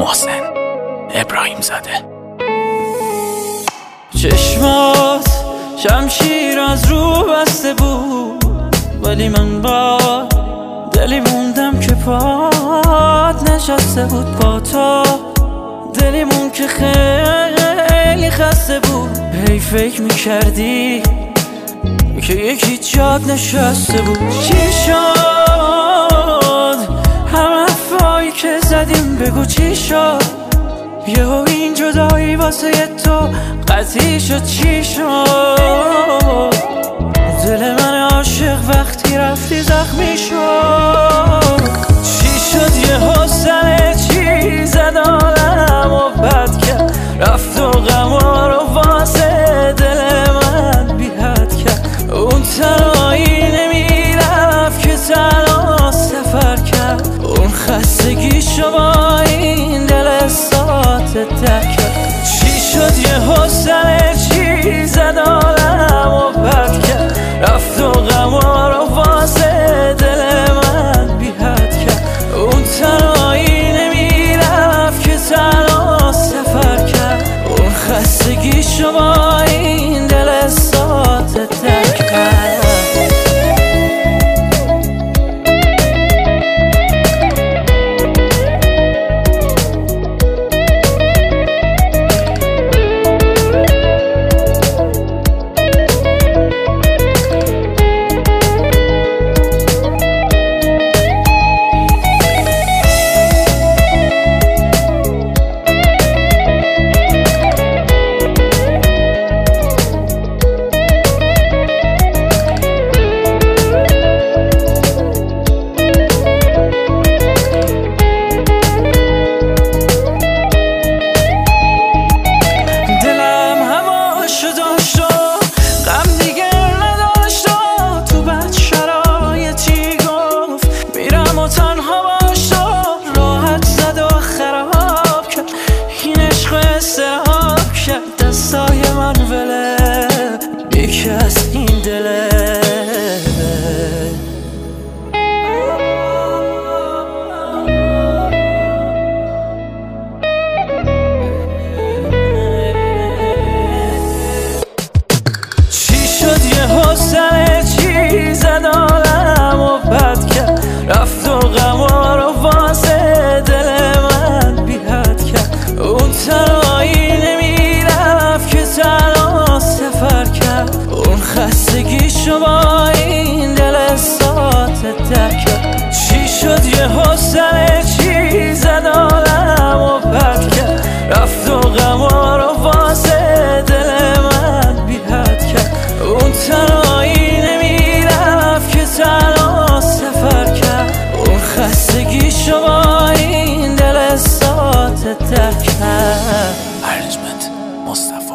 محسن ابراهیم زاده. چشمات شمشیر از رو بسته بود، ولی من با دلی موندم که پات نشسته بود. با تو دلیمون که خیلی خسته بود. هی فکر میکردی که یکی جاد نشسته بود. چی شد همه حرفایی که زدیم؟ بگو چی شد؟ یهو این جدایی واسه تو قطعی شد. چی شد؟ دل من عاشق وقتی رفتی زخمی شد. چی شد یهو سر چی زد عالم و بد کرد، رفت و غما رو واسه دل من بی حد کرد. اون تنهایی نمیرفت که تنها سفر کرد، اون خستگیشو با این دل ساعت درک کرد. چی شد یهو سر چی زد عالم و بد کرد، رفت و غما رو واسه دل من بی حد کرد. اون تنهایی نمیرفت که تنها سفر کرد، اون خستگیشو با این دل ساعت درک کرد. دستای من وله یکی از این دله. چی شد یهو سر چی زد عالم و بد کرد، رفت و غما رو واسه دل من بی حد کرد. اون تنهایی نمیرفت که تنها سفر کرد، اون خستگیشو با این دل ساعت درک کرد. چی شد یهو سر چی زد عالم و بد کرد، رفت و غما رو واسه دل من بی حد کرد. اون تنهایی نمیرفت که تنها سفر کرد، اون خستگیشو با این دل ساعت درک کرد. ارجمند مصطفی.